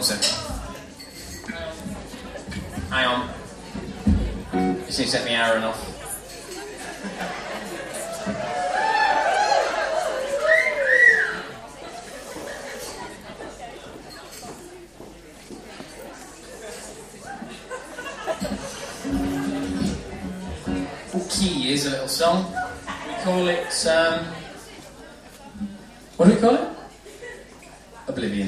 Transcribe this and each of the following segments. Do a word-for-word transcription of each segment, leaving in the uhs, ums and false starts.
One second. Hang on. Just need to set me Aaron off. Key is a little song. We call it, um, what do we call it? Oblivion.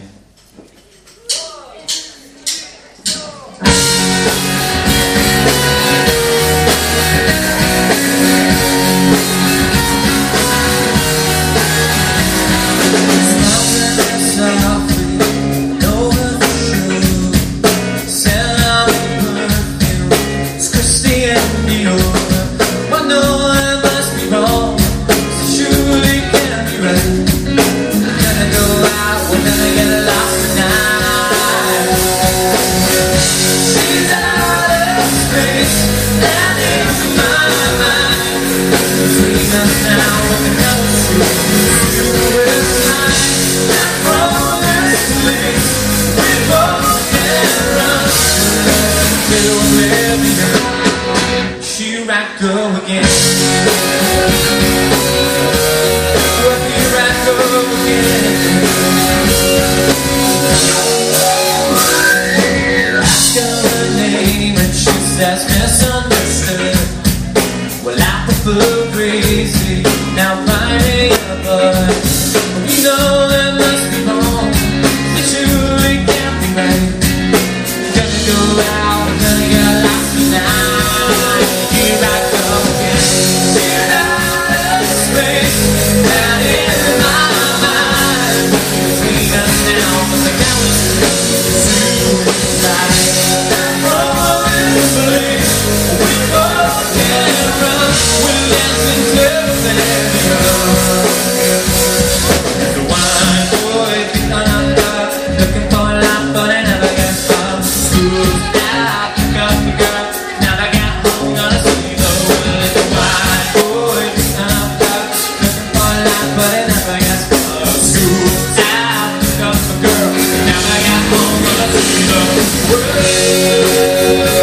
Here I go again. Well, here I go again. Ask her her name and she says misunderstood. Well, I prefer crazy. Now finding a bud. We know there must be more. It surely can't be right. Gonna go out, gonna get lost tonight. Here I go again. Get out of space, out in my mind. Between us now, but the galaxy suicide. From this place, we both can run. We're dancing till then. The wine boy beat on a car, looking for a lot, but I never get far. School's out, pick up the girl. Now I got home, gonna see the world. The wine boy beat on a car, looking for a lot, but I never get far. School's out, pick up the girl. Now I got home, gonna see the world.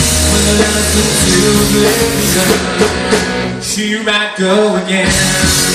Here I go again.